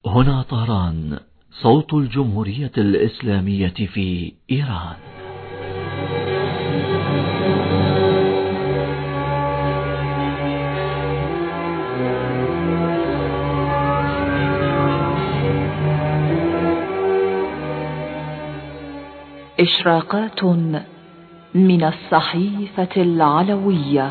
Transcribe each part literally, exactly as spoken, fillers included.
هنا طهران، صوت الجمهورية الإسلامية في إيران. إشراقات من الصحيفة العلوية.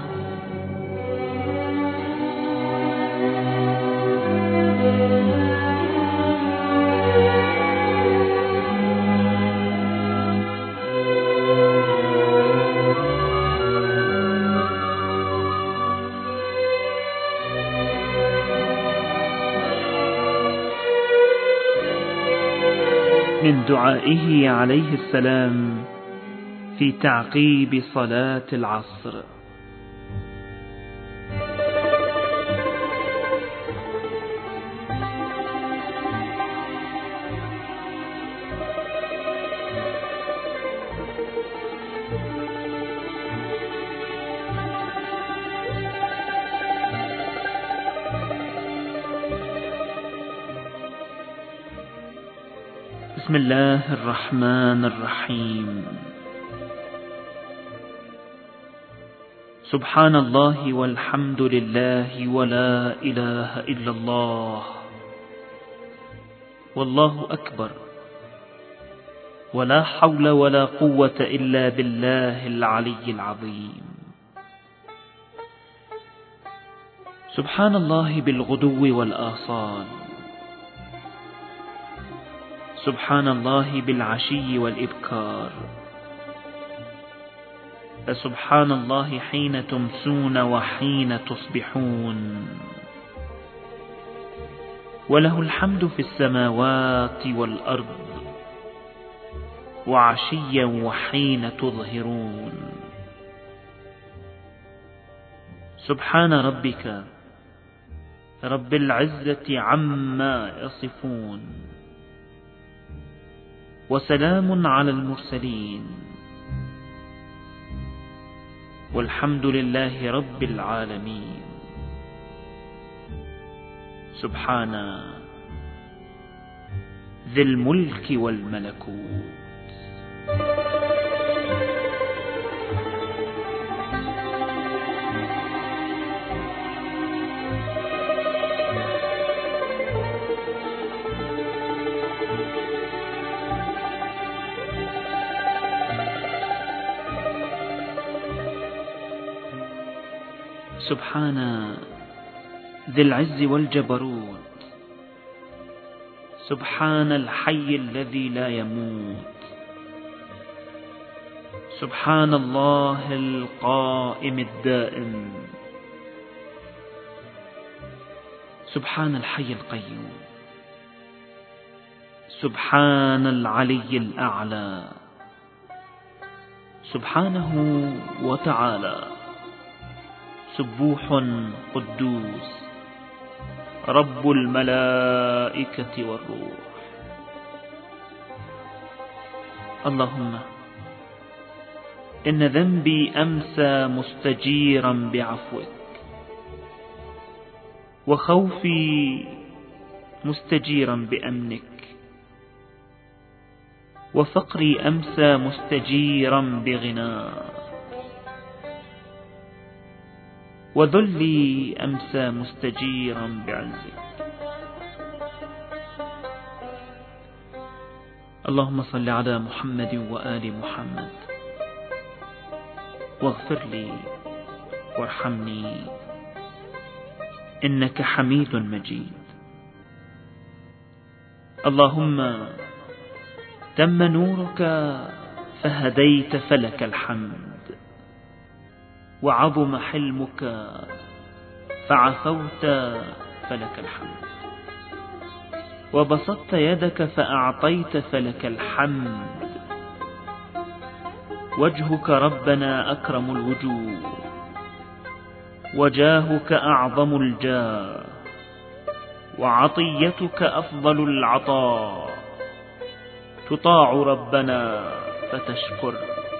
من دعائه عليه السلام في تعقيب صلاة العصر: بسم الله الرحمن الرحيم. سبحان الله والحمد لله ولا إله إلا الله والله أكبر، ولا حول ولا قوة إلا بالله العلي العظيم. سبحان الله بالغدو والآصال، سبحان الله بالعشي والإبكار، فسبحان الله حين تمسون وحين تصبحون، وله الحمد في السماوات والأرض وعشيا وحين تظهرون. سبحان ربك رب العزة عما يصفون، وسلام على المرسلين، والحمد لله رب العالمين. سبحان ذي الملك والملكوت. سبحان ذي العز والجبروت، سبحان الحي الذي لا يموت، سبحان الله القائم الدائم، سبحان الحي القيوم، سبحان العلي الأعلى، سبحانه وتعالى سبوح قدوس رب الملائكة والروح. اللهم إن ذنبي أمسى مستجيرا بعفوك، وخوفي مستجيرا بأمنك، وفقري أمسى مستجيرا بغناك، وذلي أمسى مستجيرا بعزك. اللهم صل على محمد وآل محمد، واغفر لي وارحمني إنك حميد مجيد. اللهم تم نورك فهديت فلك الحمد، وعظم حلمك فعفوت فلك الحمد، وبسطت يدك فأعطيت فلك الحمد. وجهك ربنا أكرم الوجوه، وجاهك أعظم الجاه، وعطيتك أفضل العطاء. تطاع ربنا فتشكر،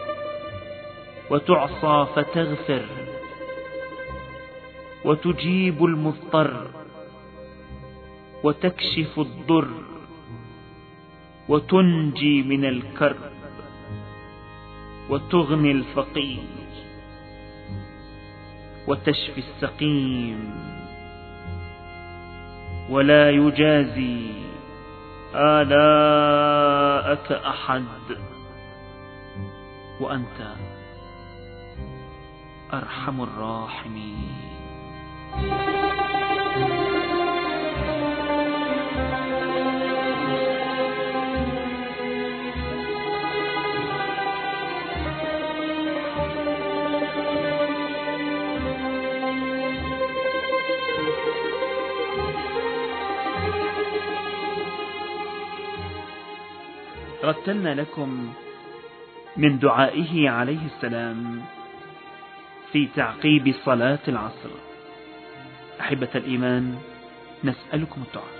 وتعصى فتغفر، وتجيب المضطر، وتكشف الضر وتنجي من الكرب وتغني الفقير وتشفي السقيم، ولا يجازي آلاءك أحد، وأنت أرحم الراحمين. رتلنا لكم من دعائه عليه السلام في تعقيب صلاة العصر. أحبة الإيمان، نسألكم الدعاء.